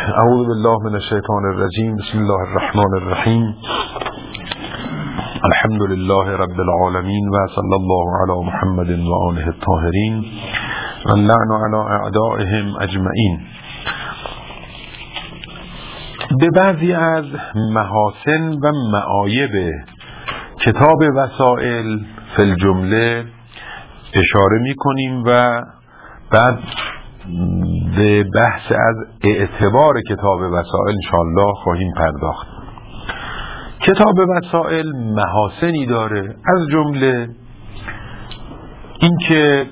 اعوذ بالله من الشیطان الرجیم. بسم الله الرحمن الرحیم. الحمد لله رب العالمین و صلی الله علی محمد و آله الطاهرین و اللعن علی اعدائهم اجمعین. به بعضی از محاسن و معایب کتاب وسائل فی الجمله اشاره می کنیم و بعد به بحث از اعتبار کتاب وسائل انشاءالله خواهیم پرداخت. کتاب وسائل محاسنی داره، از جمله این که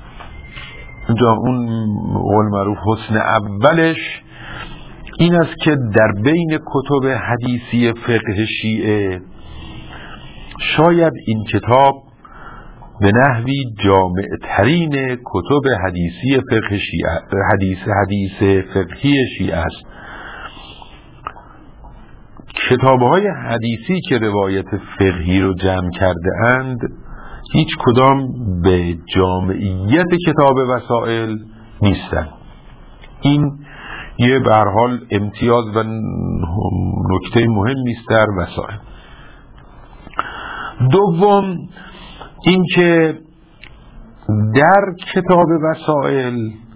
اون قول معروف حسن اولش این است که در بین کتب حدیثی فقه شیعه شاید این کتاب به نحوی جامع ترین کتب حدیثی فقه شیعه حدیث فقهی شیعه است. کتاب‌های حدیثی که روایت فقهی رو جمع کرده اند هیچ کدام به جامعیت کتاب وسائل نیستند. این یه به هر حال امتیاز و نکته مهمی است در وسائل. دوم این که در کتاب وسائل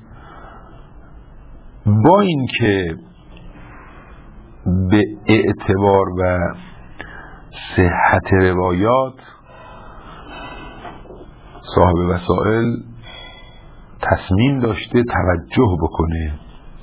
با این که به اعتبار و صحت روایات صاحب وسائل تصمیم داشته توجه بکنه،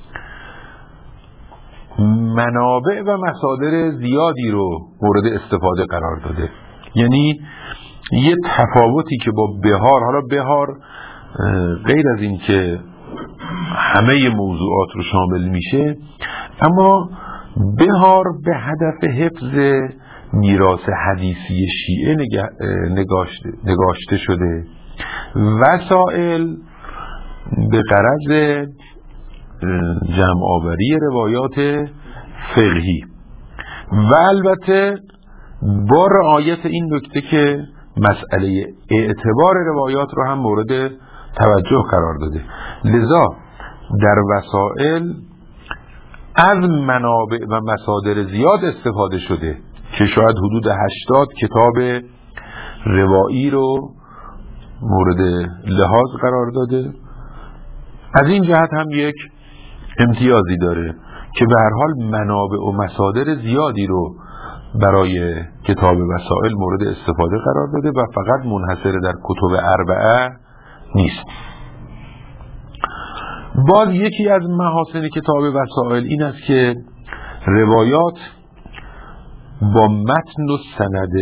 منابع و مصادر زیادی رو مورد استفاده قرار داده. یعنی یه تفاوتی که با بهار، حالا بهار غیر از این که همه موضوعات رو شامل میشه، اما بهار به هدف حفظ میراث حدیثی شیعه نگاشته شده. وسائل به غرض جمع آوری روایات فقهی و البته با رعایت این نکته که مسئله اعتبار روایات رو هم مورد توجه قرار داده. لذا در وسائل از منابع و مصادر زیاد استفاده شده که شاید حدود 80 کتاب روایی رو مورد لحاظ قرار داده. از این جهت هم یک امتیازی داره که به هر حال منابع و مصادر زیادی رو برای کتاب وسائل مورد استفاده قرار داده و فقط منحصر در کتب اربعه نیست. باز یکی از محاسن کتاب وسائل این است که روایات با متن و سند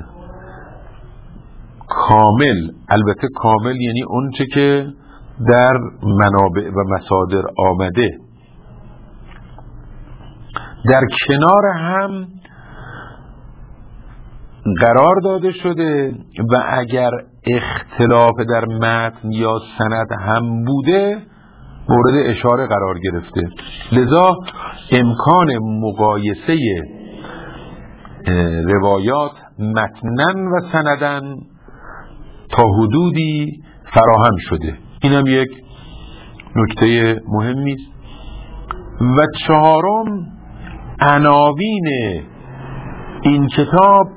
کامل، البته کامل یعنی اون چه که در منابع و مصادر آمده، در کنار هم قرار داده شده و اگر اختلاف در متن یا سند هم بوده مورد اشاره قرار گرفته. لذا امکان مقایسه روایات متنن و سندن تا حدودی فراهم شده. این هم یک نکته مهمی است. و چهارم عناوین این کتاب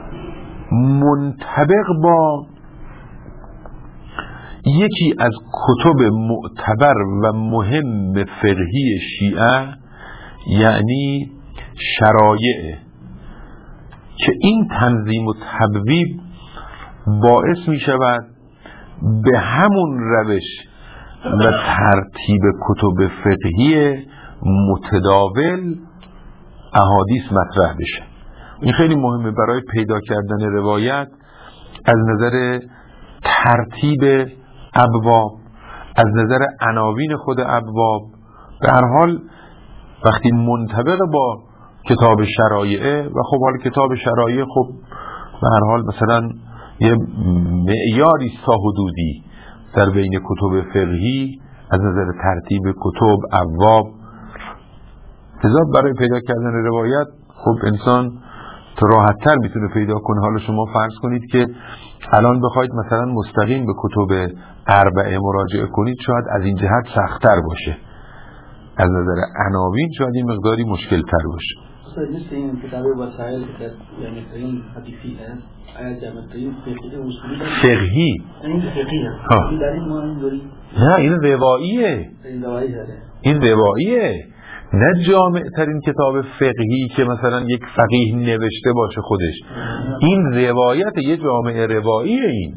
منطبق با یکی از کتب معتبر و مهم فقهی شیعه، یعنی شرایع، که این تنظیم و تبویب باعث می شود به همون روش و ترتیب کتب فقهی متداول احادیث مطرح بشه. این خیلی مهمه برای پیدا کردن روایت از نظر ترتیب ابواب، از نظر عناوین خود ابواب. به هر حال وقتی منطبق با کتاب شرایع و خب حال کتاب شرایع خب به هر حال مثلا یه معیاری تا حدودی در بین کتب فقهی از نظر ترتیب کتب ابواب، لذا برای پیدا کردن روایت خب انسان تو راحت‌تر میتونه پیدا کنه. حالا شما فرض کنید که الان بخواید مثلا مستقیم به کتب اربعه مراجعه کنید، شاید از این جهت سخت‌تر باشه. از نظر عناوین شاید این مقداری مشکل تر باشه. مثل این کتاب وسائل که یعنی ترین حدیثی هست آیا جامعترین فقهی این فقهی در این ما اینجوری نه این رواییه، این رواییه، نه جامع ترین کتاب فقهی که مثلا یک فقیه نوشته باشه خودش. این روایت یه جامع رواییه این.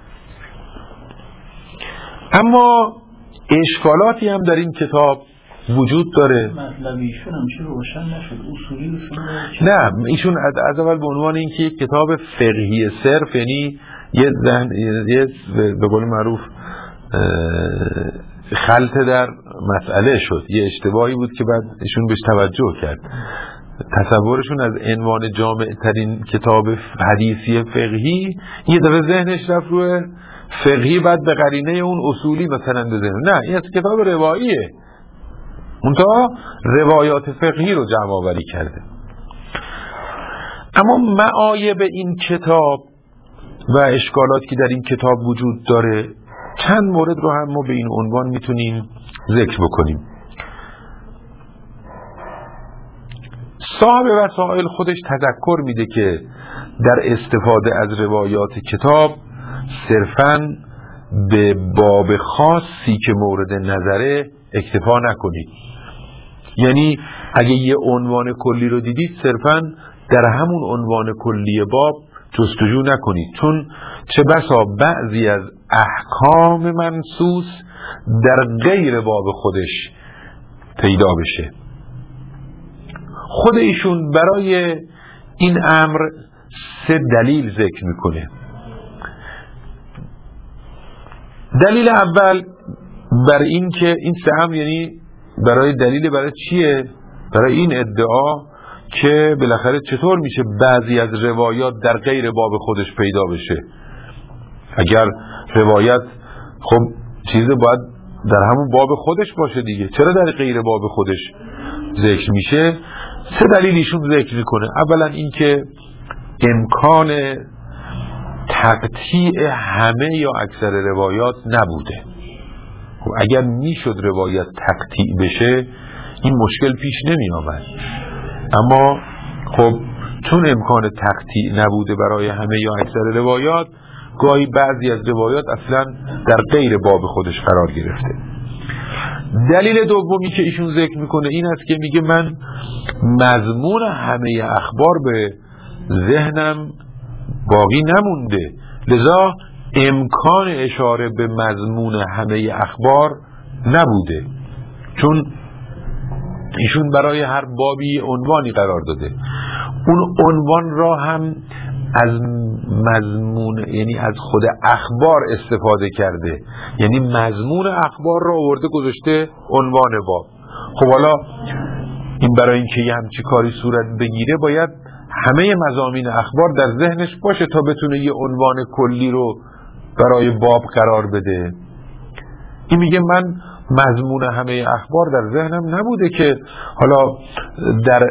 اما اشکالاتی هم در این کتاب وجود داره. مطلبیشون هم چه روشن نشد، اصولیشون نه ایشون از اول به عنوان اینکه یک کتاب فقهی صرف، یعنی یه به قول معروف خلط در مسئله شد، یه اشتباهی بود که بعد ایشون بهش توجه کرد. تصورشون از عنوان جامع ترین کتاب حدیثی فقهی یه دفعه ذهنش رفت روی فقهی، بعد به قرینه اون اصولی مثلا به ذهن. نه این از کتاب رواییه، منتها روایات فقهی رو جمع آوری کرده. اما معایب این کتاب و اشکالاتی که در این کتاب وجود داره، چند مورد رو هم ما به این عنوان میتونیم ذکر بکنیم. صاحب وسائل خودش تذکر میده که در استفاده از روایات کتاب صرفاً به باب خاصی که مورد نظره اکتفا نکنید. یعنی اگه یه عنوان کلی رو دیدید صرفاً در همون عنوان کلی باب جستجو نکنید، چون چه بسا بعضی از احکام منصوص در غیر باب خودش پیدا بشه. خود ایشون برای این امر 3 دلیل ذکر میکنه. دلیل اول بر این که این 3 امر یعنی برای چیه؟ برای این ادعا که بالاخره چطور میشه بعضی از روایات در غیر باب خودش پیدا بشه. اگر روایت خب چیز باید در همون باب خودش باشه دیگه، چرا در غیر باب خودش ذکر میشه؟ 3 دلیلیشون ذکر میکنه. اولا این که امکان تقطیع همه یا اکثر روایات نبوده. خب اگر میشد روایت تقطیع بشه این مشکل پیش نمی آمد، اما خب چون امکان تقطیع نبوده برای همه یا اکثر روایات، گاهی بعضی از روایات اصلا در غیر باب خودش قرار گرفته. دلیل دومی که ایشون ذکر میکنه این است که میگه من مضمون همه اخبار به ذهنم باقی نمونده، لذا امکان اشاره به مضمون همه اخبار نبوده، چون ایشون برای هر بابی عنوانی قرار داده. اون عنوان را هم از مضمون یعنی از خود اخبار استفاده کرده، یعنی مضمون اخبار را آورده گذاشته عنوان باب. خب حالا این برای اینکه یه همچی کاری صورت بگیره باید همه مضامین اخبار در ذهنش باشه تا بتونه یه عنوان کلی رو برای باب قرار بده. این میگه من مضمون همه اخبار در ذهنم نبوده که حالا در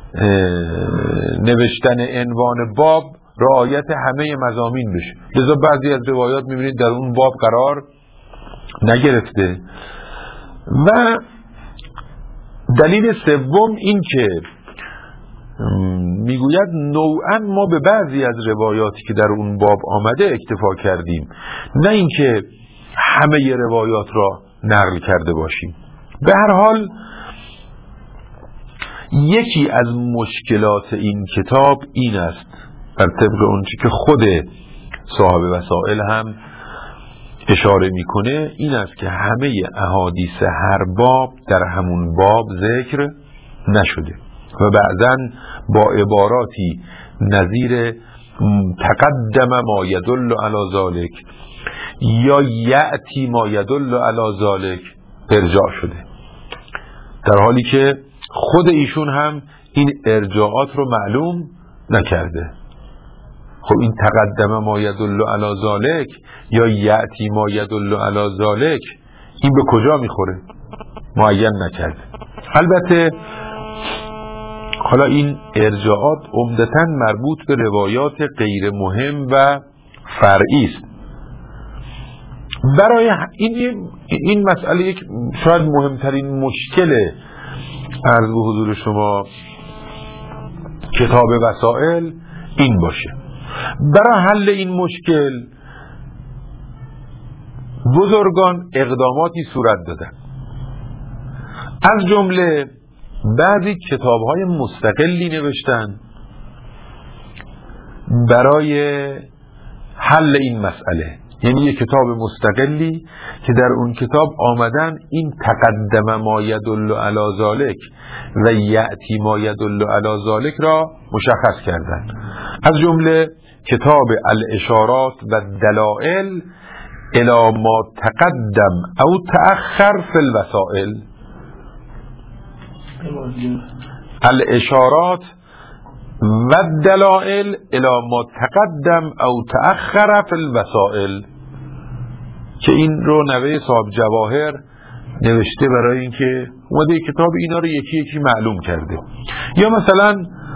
نوشتن عنوان باب رعایت همه مضامین بشه، لذا بعضی از روایات میبینید در اون باب قرار نگرفته. و دلیل سوم این که میگوید نوعا ما به بعضی از روایاتی که در اون باب آمده اکتفا کردیم، نه اینکه همه روایات را نقل کرده باشیم. به هر حال یکی از مشکلات این کتاب این است، بر طبق اونچه که خود صاحب وسائل هم اشاره میکنه، این است که همه احادیث هر باب در همون باب ذکر نشده و بعضاً با عباراتی نظیر تقدم ما یدل علی ذالک یا یأتی ما یدل علی ذالک ارجاع شده، در حالی که خود ایشون هم این ارجاعات رو معلوم نکرده. خب این تقدم ما یدل علی ذالک یا یأتی ما یدل علی ذالک این به کجا میخوره؟ معین نکرده. البته حالا این ارجاعات عمدتاً مربوط به روایات غیر مهم و فرعی است. برای این مسئله یک شاید مهمترین مشکل عرض به حضور شما کتاب وسائل این باشه. برای حل این مشکل بزرگان اقداماتی صورت دادن، از جمله بعضی کتاب‌های مستقلی نوشتن برای حل این مسئله. یعنی یک کتاب مستقلی که در اون کتاب آمدن این تقدم ما یدل علی ذالک و یأتی ما یدل علی ذالک را مشخص کردن، از جمله کتاب الاشارات و دلائل الی ما تقدم او تأخر فی الوسائل. الاشارات و دلائل الی ما تقدم او تأخر فی الوسائل، که این رو نوه صاحب جواهر نوشته برای اینکه اومده کتاب اینا رو یکی یکی معلوم کرده. یا مثلا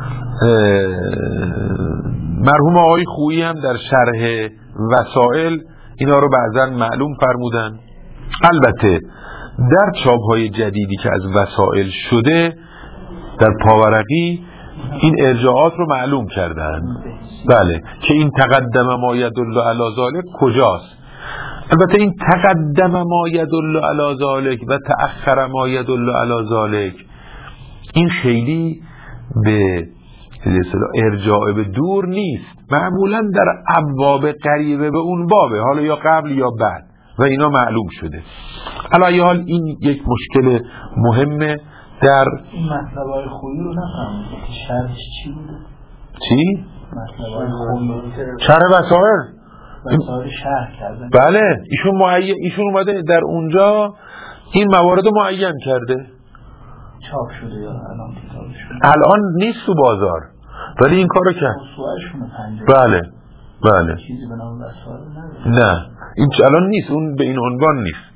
مرحوم آقای خویی هم در شرح وسائل اینا رو بعضا معلوم فرمودن. البته در چاپ‌های جدیدی که از وسائل شده در پاورقی این ارجاعات رو معلوم کردن، بله، که این تقدم ما یدل علی ذالک کجاست. البته این تقدم ما یدل علی ذالک و تأخر ما یدل علی ذالک این خیلی به ارجاع به دور نیست، معمولا در ابواب قریبه به اون بابه، حالا یا قبل یا بعد، و اینا معلوم شده. علی حال این یک مشکل مهمه در این مطلبای خویی رو نفهمید که شرحش چی بوده؟ چی؟ مطلبای خویی شرح وسائل شرح کردن. بله، ایشون اومده در اونجا این موارد معین کرده. چاپ شده یا الان کتابشون؟ الان نیست تو بازار، ولی این کارو کرد. بله بله. چیزی به نام وسائل نه، این الان نیست، اون به این عنوان نیست.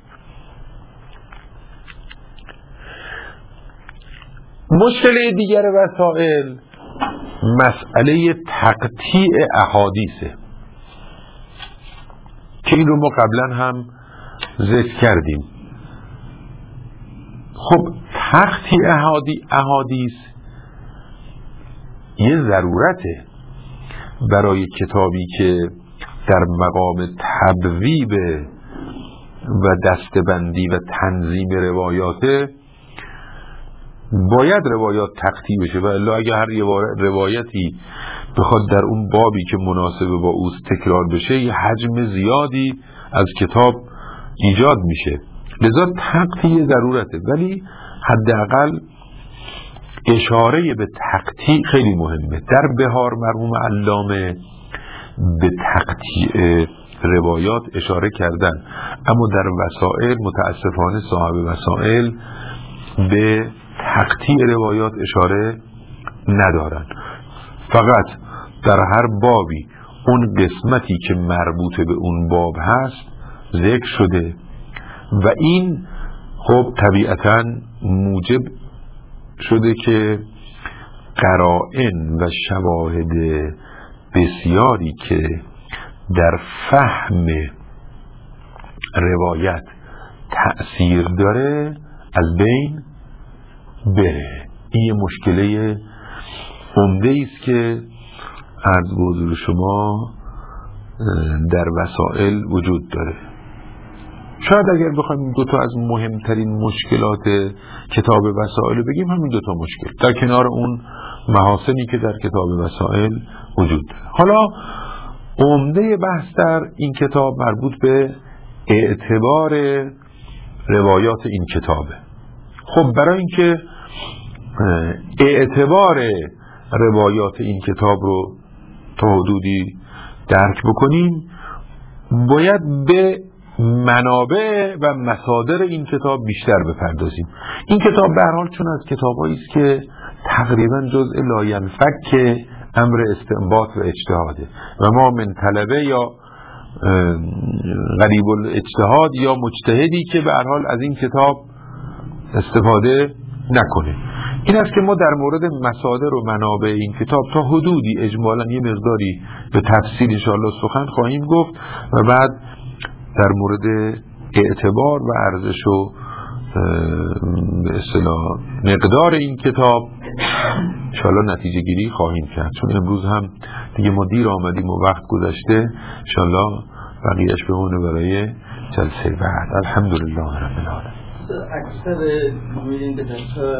مشکل دیگر وسائل مسئله تقطیع احادیثه که این رو ما قبلا هم ذکر کردیم. خب تقطیع احادیث یه ضرورته برای کتابی که در مقام تبویب و دستبندی و تنظیم روایاته. باید روایات تقطیع بشه، و الا اگه هر روایتی بخواد در اون بابی که مناسب با اوست تکرار بشه یه حجم زیادی از کتاب ایجاد میشه، لذا تقطیع ضرورته. ولی حداقل اشاره به تقطیع خیلی مهمه. در بهار مرحوم علامه به تقطیع روایات اشاره کردن، اما در وسائل متاسفانه صاحب وسائل به تقطیع روایات اشاره ندارن. فقط در هر بابی اون قسمتی که مربوط به اون باب هست ذکر شده و این خب طبیعتاً موجب شده که قرائن و شواهد بسیاری که در فهم روایت تأثیر داره از بین بره. این یه مشکله عمده است که عرض به حضور شما در وسائل وجود داره. شاید اگر بخوایم دو تا از مهمترین مشکلات کتاب وسائل بگیم همین دو تا مشکل، در کنار اون محاسنی که در کتاب وسائل وجود داره. حالا عمده بحث در این کتاب مربوط به اعتبار روایات این کتابه. خب برای اینکه اعتبار روایات این کتاب رو تا حدودی درک بکنیم باید به منابع و مصادر این کتاب بیشتر بپردازیم. این کتاب به هر حال چون از کتابایی است که تقریبا جزء لاینفک امر استنباط و اجتهاده و ما من طلبه یا غریب الاجتهاد یا مجتهدی که به هر حال از این کتاب استفاده نکنه. این است که ما در مورد مصادر و منابع این کتاب تا حدودی اجمالاً یه مقداری به تفصیل انشاءالله سخن خواهیم گفت و بعد در مورد اعتبار و ارزش و به اصطلاح مقدار این کتاب انشاءالله نتیجه گیری خواهیم کرد، چون امروز هم دیگه ما دیر آمدیم و وقت گذشته. انشاءالله بقیهش بمونه برای جلسه بعد. الحمدلله رب العالمین. اکثر می‌بینید که